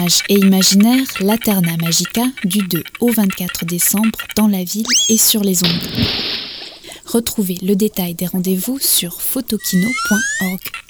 Sage et imaginaire, l'Aterna Magica du 2 au 24 décembre dans la ville et sur les ondes. Retrouvez le détail des rendez-vous sur photokino.org.